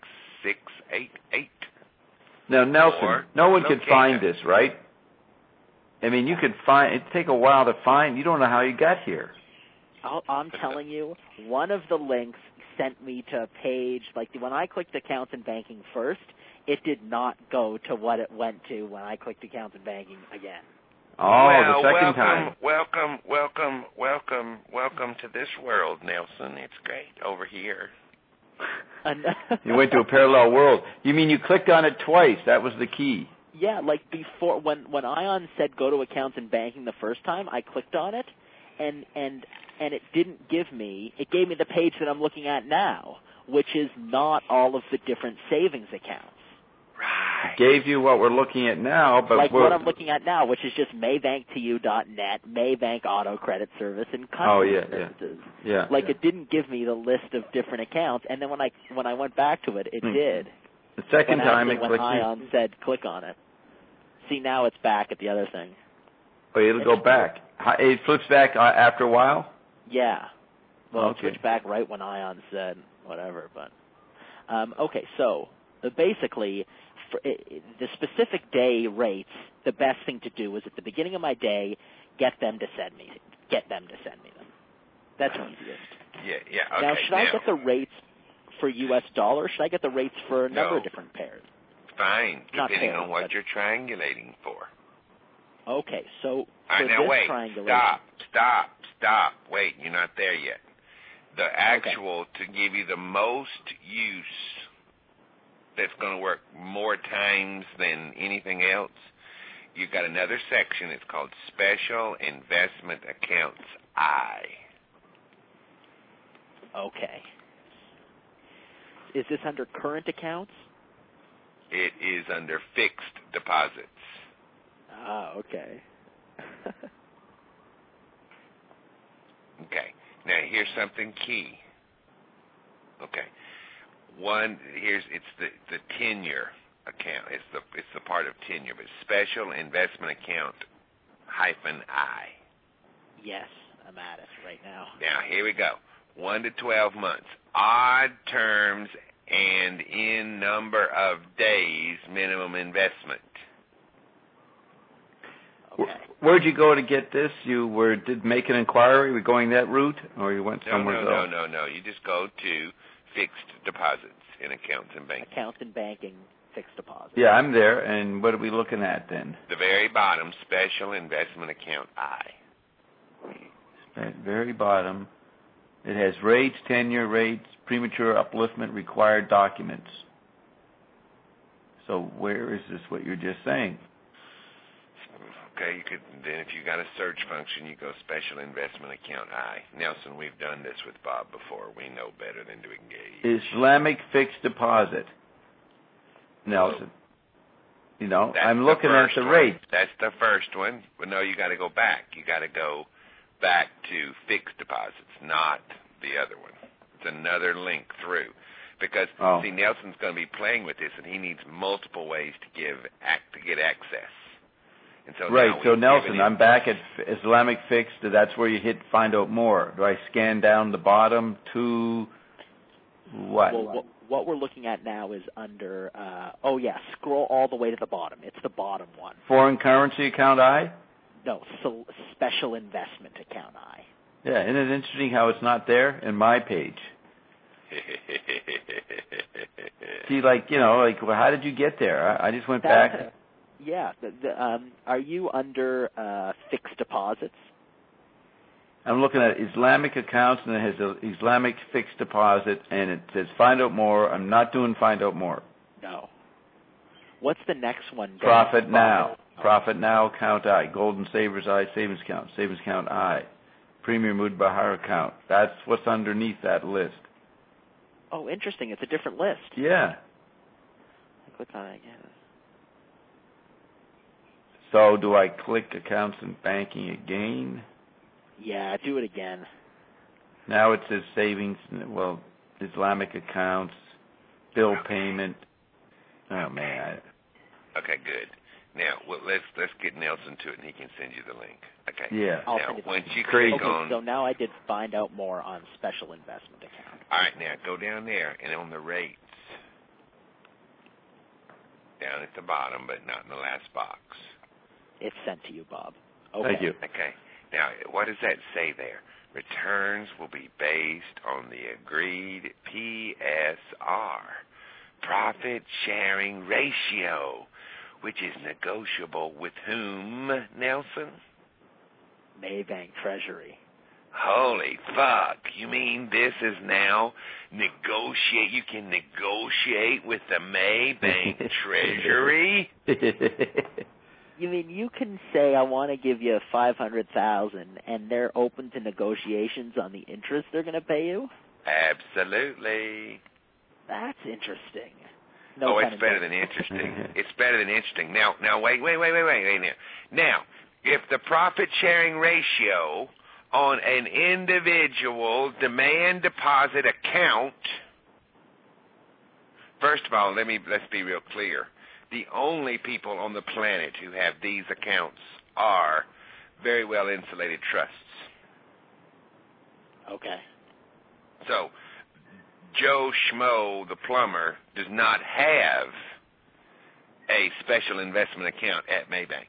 Now, Nelson, no one can find this, right? I mean, you could find, it'd take a while to find. You don't know how you got here. I'm telling you, one of the links sent me to a page, like when I clicked accounts and banking first, it did not go to what it went to when I clicked accounts and banking again. Oh, well, the second time. Welcome to this world, Nelson. It's great over here. You went to a parallel world. You mean you clicked on it twice? That was the key. Yeah, like before, when Ion said go to accounts and banking the first time, I clicked on it, and it didn't give me, it gave me the page that I'm looking at now, which is not all of the different savings accounts. Right. It gave you what we're looking at now, but like what I'm looking at now, which is just maybanktoyou.net, Maybank Auto Credit Service, and customer services. Yeah. Like it didn't give me the list of different accounts, and then when I went back to it, it did. The second time it when Ion said click on it. See, now it's back at the other thing. Oh, it'll go back. It flips back after a while? Yeah. Well, okay. It switched back right when Ion said whatever. But okay, so basically, for the specific day rates, the best thing to do is at the beginning of my day, get them to send me them. That's easiest. Yeah. Okay. Now, should I get the rates for U.S. dollars? Should I get the rates for a number of different pairs? Fine, depending on what you're triangulating for. Okay, so for this wait, triangulation... Stop. Wait, you're not there yet. The actual, to give you the most use that's going to work more times than anything else, you've got another section. It's called Special Investment Accounts I. Okay. Is this under current accounts? It is under fixed deposits. Ah, okay. Okay. Now here's something key. Okay. It's the tenure account. It's the part of tenure, but special investment account -I. Yes, I'm at it right now. Now here we go. 1 to 12 months. Odd terms and in number of days minimum investment. Okay. Where'd you go to get this? You did make an inquiry? Were you going that route, or you went somewhere else? No. You just go to fixed deposits in accounts and banking. Accounts and banking, fixed deposits. Yeah, I'm there. And what are we looking at then? The very bottom, special investment account I. At very bottom, it has rates, 10-year rates, premature upliftment, required documents. So where is this? What you're just saying? Okay, then if you got a search function, you go special investment account I. Nelson, we've done this with Bob before. We know better than to engage. Islamic fixed deposit. Nelson. You know, I'm looking at the rate. That's the first one. But no, you got to go back. You got to go back to fixed deposits, not the other one. It's another link through. Because, see, Nelson's going to be playing with this, and he needs multiple ways to get access. And so right, so Nelson, I'm back at Islamic Fixed. That's where you hit Find Out More. Do I scan down the bottom to what? Well, what we're looking at now is under, scroll all the way to the bottom. It's the bottom one. Foreign currency account I? No, special investment account I. Yeah, isn't it interesting how it's not there in my page? See, well, how did you get there? I just went back. Yeah. Are you under fixed deposits? I'm looking at Islamic accounts, and it has an Islamic fixed deposit, and it says Find Out More. I'm not doing Find Out More. No. What's the next one? Profit Now. Profit Now account I. Golden Savers I savings account I. Premier Mudbahar account. That's what's underneath that list. Oh, interesting. It's a different list. Yeah. I click on it again. So do I click accounts and banking again? Yeah, do it again. Now it says savings, Islamic accounts, bill payment. Oh, man. Okay, good. Now, let's get Nelson to it, and he can send you the link. Okay. Yeah. Now, once you click on... So now I did Find Out More on special investment account. All right, now go down there, and on the rates, down at the bottom, but not in the last box. It's sent to you, Bob. Okay. Thank you. Okay. Now, what does that say there? Returns will be based on the agreed PSR, profit sharing ratio, which is negotiable with whom, Nelson? Maybank Treasury. Holy fuck. You mean this is now negotiate? You can negotiate with the Maybank Treasury? You mean you can say, I want to give you $500,000, and they're open to negotiations on the interest they're going to pay you? Absolutely. That's interesting. It's better than interesting. It's better than interesting. Now, wait. Now, if the profit-sharing ratio on an individual demand deposit account, first of all, let's be real clear. The only people on the planet who have these accounts are very well insulated trusts. Okay. So, Joe Schmo, the plumber, does not have a special investment account at Maybank.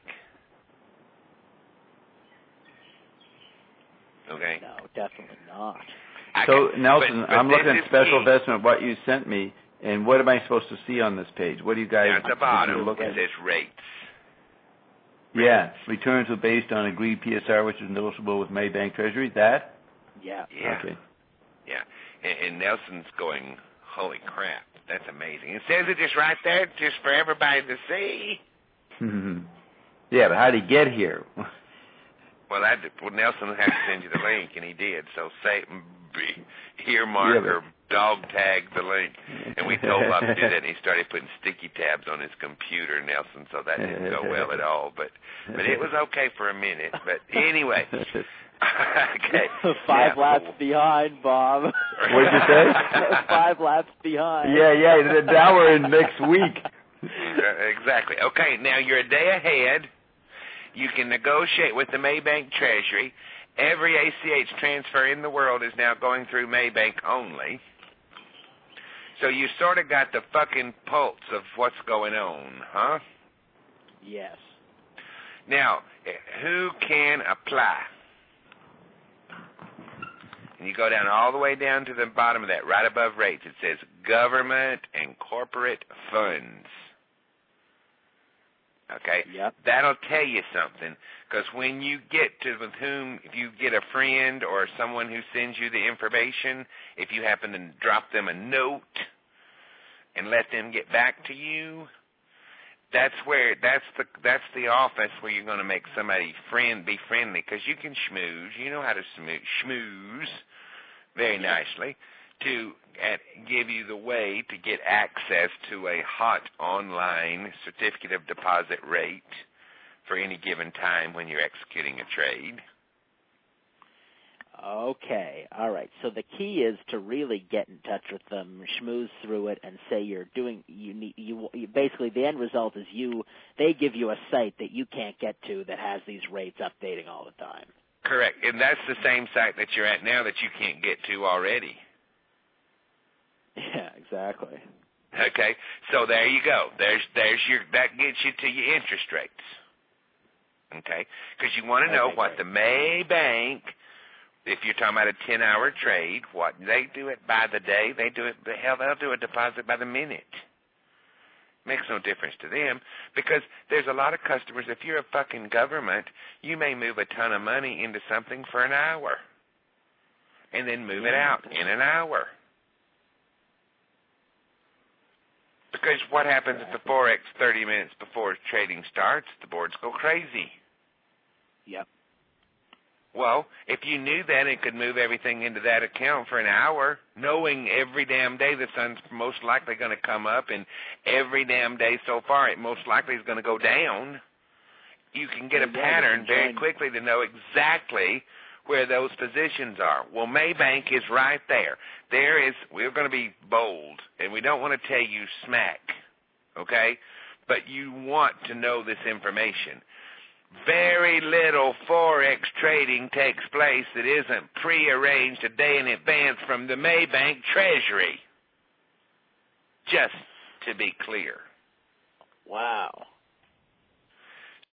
Okay? No, definitely not. So, Nelson, I'm looking at special investment, what you sent me, and what am I supposed to see on this page? What do you guys... At the bottom, it says rates. Yeah, returns are based on agreed PSR, which is negotiable with Maybank Treasury. That? Yeah. Okay. Yeah. And Nelson's going, holy crap, that's amazing. It says it just right there, just for everybody to see. Yeah, but how did he get here? Well, Nelson had to send you the link, and he did. So earmark or dog tag the link. And we told Bob to do that, and he started putting sticky tabs on his computer, Nelson, so that didn't go well at all. But it was okay for a minute. But anyway. Okay. 5 laps behind, Bob. What did you say? 5 laps behind. Yeah. Now we're in next week. Exactly. Okay, now you're a day ahead. You can negotiate with the Maybank Treasury. Every ACH transfer in the world is now going through Maybank only. So you sort of got the fucking pulse of what's going on, huh? Yes. Now, who can apply? And you go down all the way down to the bottom of that, right above rates. It says government and corporate funds. Okay? Yep. That'll tell you something, because when you get to with whom, if you get a friend or someone who sends you the information, if you happen to drop them a note and let them get back to you, that's the office where you're going to make somebody be friendly, because you can schmooze. You know how to schmooze very nicely to give you the way to get access to a hot online certificate of deposit rate for any given time when you're executing a trade. Okay, all right. So the key is to really get in touch with them, schmooze through it, and say basically the end result is they give you a site that you can't get to that has these rates updating all the time. Correct, and that's the same site that you're at now that you can't get to already. Yeah, exactly. Okay, so there you go. That gets you to your interest rates. Okay, because you want to know what the May Bank. If you're talking about a 10-hour trade, what they do it by the day, they'll do a deposit by the minute. Makes no difference to them, because there's a lot of customers. If you're a fucking government, you may move a ton of money into something for an hour, and then move it out in an hour. Because what happens at the Forex 30 minutes before trading starts? The boards go crazy. Yep. Well, if you knew that and could move everything into that account for an hour, knowing every damn day the sun's most likely going to come up, and every damn day so far it most likely is going to go down, you can get a pattern very quickly to know exactly where those positions are. Well, Maybank is right there. We're going to be bold, and we don't want to tell you smack, okay? But you want to know this information. Very little Forex trading takes place that isn't prearranged a day in advance from the Maybank Treasury. Just to be clear. Wow.